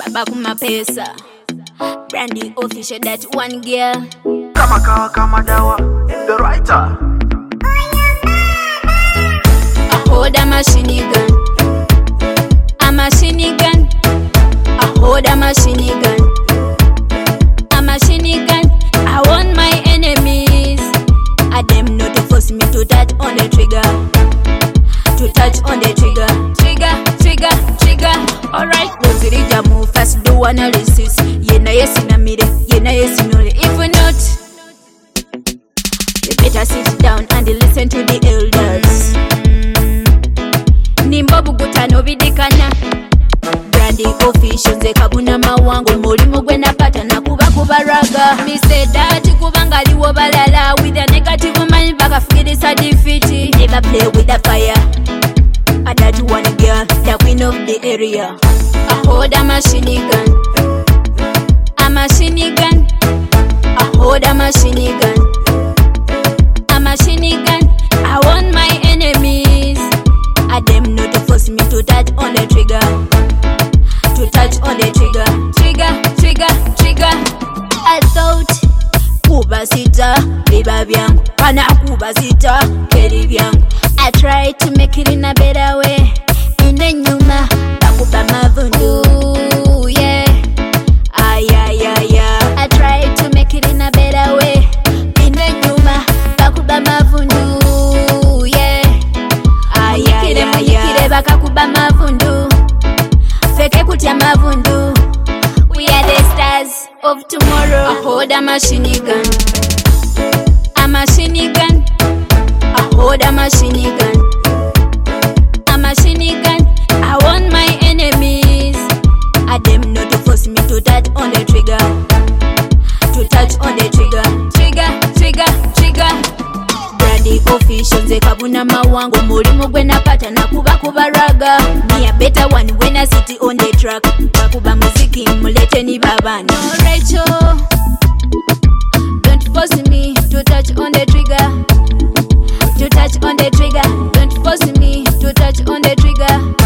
Bakuma pesa. Brandy official that one girl. Kama dawa, the writer. I hold a machine gun. A machine gun. I hold a machine gun. A machine gun. I want my enemies. I them not to force me to touch on the trigger. To touch on the trigger. Trigger. Alright, Rosirija move fast, do analysis. Yena yes in a mire, yena yes in only. If not, you better sit down and listen to the elders. Nimbabu gutano bidikana. Brandy officials ze kabuna mawango. Mulimu gwena pata na kuba raga. Me say that kubanga liwo balala. With a negative mind baka figure this a defeat. Never play with the fire. I that one girl, the queen of the area. I hold a machine gun. A machine gun. I hold a machine gun. A machine gun. I want my enemies. I them not to force me to touch on the trigger. To touch on the trigger. Trigger. I thought kuba sita biba byangu. Pana kuba sita keri byangu. I try to make it in a better way. In the nyuma bakuba mavundu, yeah. I try to make it in a better way. In the nyuma bakuba mavundu, yeah. Muyikire bakakuba mavundu. Feke kutya mavundu. We are the stars of tomorrow. I hold a machine gun. A machine gun. I hold a machine gun. A machine gun. I want my enemies. I them not to force me to touch on the trigger. To touch on the trigger. Trigger. Brandy officials ze kabuna mawango. Mulimu gwena pata na kuba raga. Me a better one when I sit on the track. Bakuba muziki mulete ni babana. No Rachel, don't force me to touch on the trigger. To touch on the trigger, don't force me to touch on the trigger.